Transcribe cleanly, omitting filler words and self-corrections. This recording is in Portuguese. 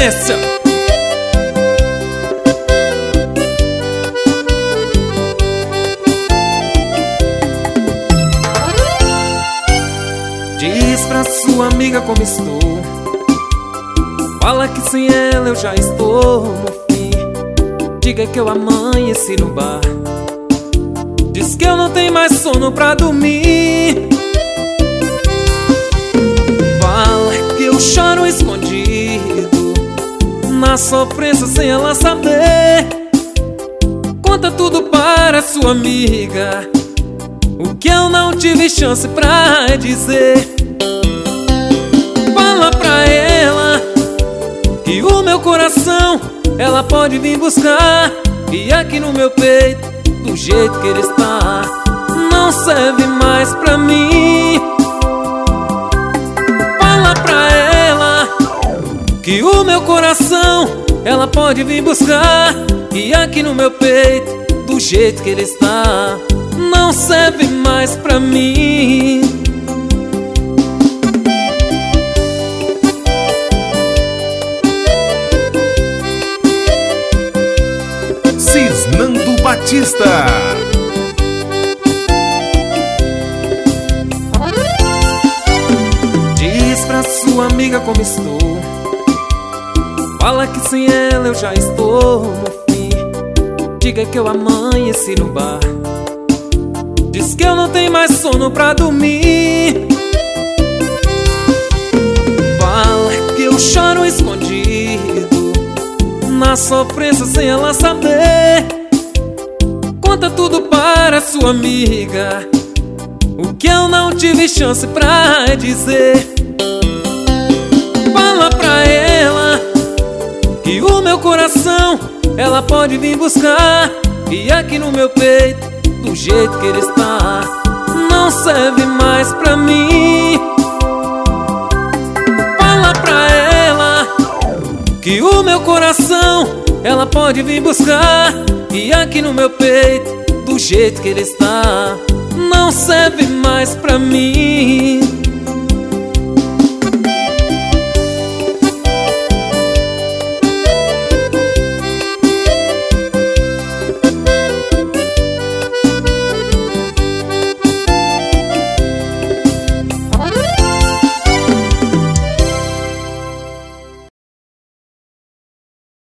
sequência. Diz pra sua amiga como estou, fala que sem ela eu já estou no fim. Diga que eu amanheci no bar, diz que eu não tenho mais sono pra dormir. Fala que eu choro escondido na sofrência sem ela saber. Conta tudo para sua amiga, o que eu não tive chance pra dizer. Fala pra ela que o meu coração ela pode vir buscar, e aqui no meu peito, do jeito que ele está, não serve mais pra mim. Fala pra ela que o meu coração ela pode vir buscar, e aqui no meu peito, do jeito que ele está, não serve mais pra mim. Cisnando Batista. Diz pra sua amiga como estou, fala que sem ela eu já estou no fim. Diga que eu amanheci no bar, diz que eu não tenho mais sono pra dormir. Fala que eu choro escondido na sofrência sem ela saber. Conta tudo para sua amiga, o que eu não tive chance pra dizer. Fala pra ela que o meu coração ela pode vir buscar, e aqui no meu peito, do jeito que ele está, não serve mais pra mim. Fala pra ela que o meu coração ela pode vir buscar, e aqui no meu peito, do jeito que ele está, não serve mais pra mim.